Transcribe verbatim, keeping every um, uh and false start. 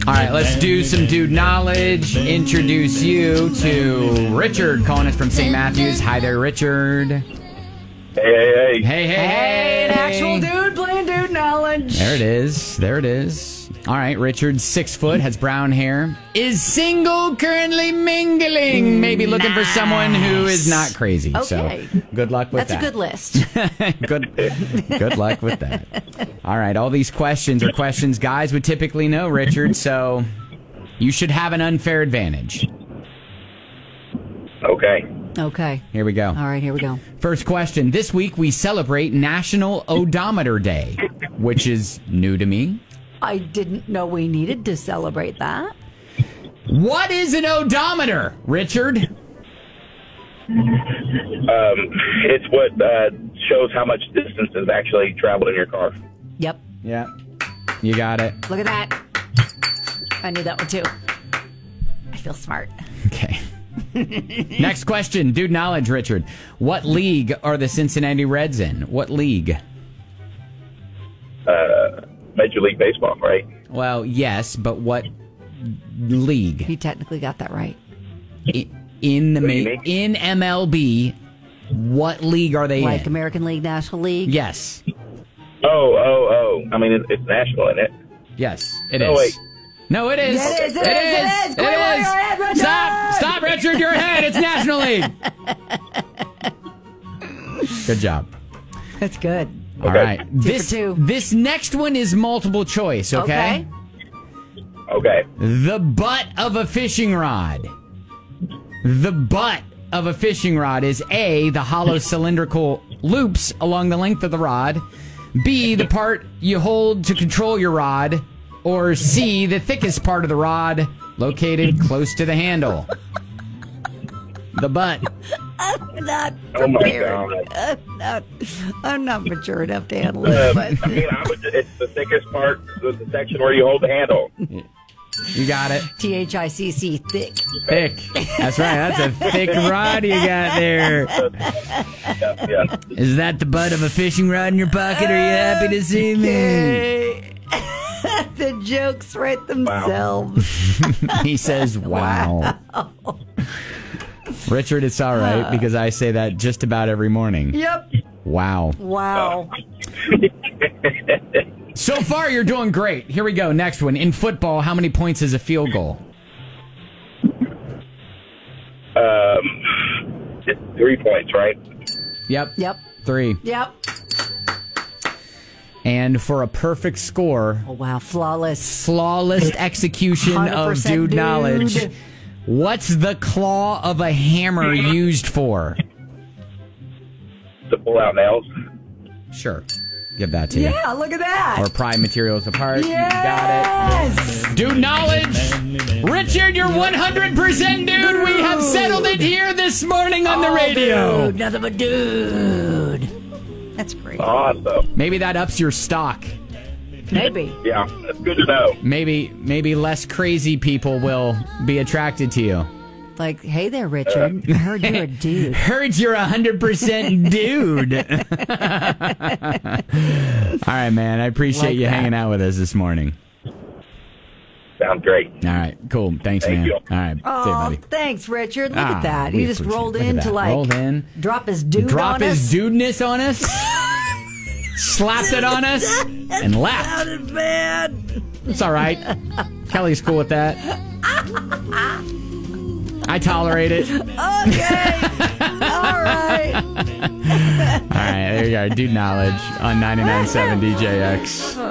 All right, let's do some dude knowledge. Introduce you to Richard calling us from Saint Matthews. Hi there, Richard. Hey, hey, hey. Hey, hey, Hey, an actual dude playing dude knowledge. There it is. There it is. All right, Richard, six foot, has brown hair, is single, currently mingling, maybe looking for someone who is not crazy. Okay. So good luck with That's that. a good list. good, good luck with that. All right, all these questions are questions guys would typically know, Richard, so you should have an unfair advantage. Okay. Okay. Here we go. All right, here we go. First question. This week we celebrate National Odometer Day, which is new to me. I didn't know we needed to celebrate that. What is an odometer, Richard? Um, it's what uh, shows how much distance is actually traveled in your car. Yep. Yeah, you got it. Look at that. I knew that one too. I feel smart. Okay. Next question. Dude knowledge, Richard. What league are the Cincinnati Reds in? What league? Uh, Major League Baseball, right? Well, yes, but what league? You technically got that right. I- In the What do you ma- mean? in M L B, what league are they Like in? American League, National League. Yes. Oh, oh, oh. I mean, it, it's national, isn't it? Yes, it is. Oh, wait. No, it is. Yeah, it is, it is, it is. Quit It while is. you're ahead, Richard. Stop. Stop, Richard. You're ahead. It's National League. Good job. That's good. All Okay. right. Two This for two. this next one is multiple choice, okay? Okay. The butt of a fishing rod. The butt of a fishing rod is A, the hollow cylindrical loops along the length of the rod, B, the part you hold to control your rod, or C, the thickest part of the rod located close to the handle. The butt. I'm not Oh, my prepared. God. I'm not, I'm not mature enough to handle Uh, it. But I mean, I would, it's the thickest part, the, the section where you hold the handle. You got it. T H I C C, thick. Thick. That's right. That's a thick rod you got there. Yeah, yeah. Is that the butt of a fishing rod in your pocket? Are you happy to see me? Okay. The jokes write themselves. He says, wow. Richard, it's all right because I say that just about every morning. Yep. Wow. Wow. So far, you're doing great. Here we go. Next one. In football, how many points is a field goal? Um, it's three points, right? Yep. Yep. Three. Yep. And for a perfect score, Oh, wow. Flawless. flawless execution one hundred of percent dude dude. knowledge, what's the claw of a hammer used for? To pull out nails. Sure. Give that to you. Yeah, look at that. Or pry materials apart. Yes. You got it. Dude knowledge. Richard, you're one hundred percent dude. We have settled it here this morning on the radio. Dude, nothing but dude. That's great. Awesome. Maybe that ups your stock. Maybe. Yeah, that's good to know. Maybe maybe less crazy people will be attracted to you. Like, hey there, Richard. I heard you're a dude. Heard you're one hundred percent dude. All right, man. I appreciate Like you that. hanging out with us this morning. Sounds great. All right, cool. Thanks, Thank man. you. All right, see you, Oh, buddy. thanks, Richard. Look Ah, at that. we He just appreciate rolled it. Look at in that. to, like, Rolled in. drop his dude Drop on his us. dudeness on us, slapped it on us, and left. Sounded bad. It's all right. Kelly's cool with that. I tolerate it. All Okay. All right. right, there you go. Dude knowledge on ninety-nine point seven D J X.